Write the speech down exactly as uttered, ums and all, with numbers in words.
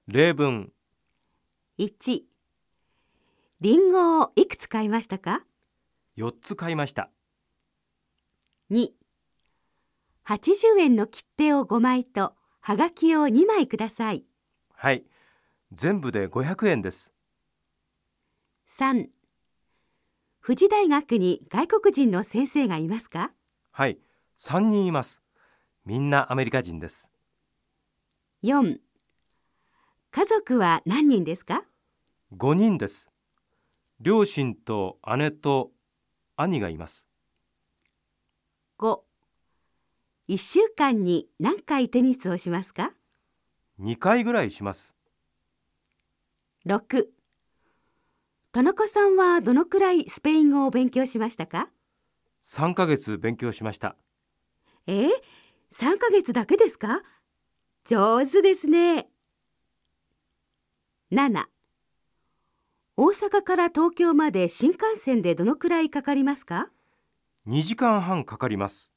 例文。 いち、リンゴをいくつ買いましたか？ よっつ買いました。 に、はちじゅうえんの切手をごまいとはがきをにまいください。 はい、全部でごひゃくえんです。 さん、富士大学に外国人の先生がいますか？ はい、さんにんいます。みんなアメリカ人です。 よん、家族は何人ですか？ ごにんです。両親と姉と兄がいます。 ご、いっしゅうかんに何回テニスをしますか？ にかいぐらいします。 ろく、田中さんはどのくらいスペイン語を勉強しましたか？ さんかげつ勉強しました。 えー、さんかげつだけですか？上手ですね。なな、大阪から東京まで新幹線でどのくらいかかりますか？ にじかんはんかかります。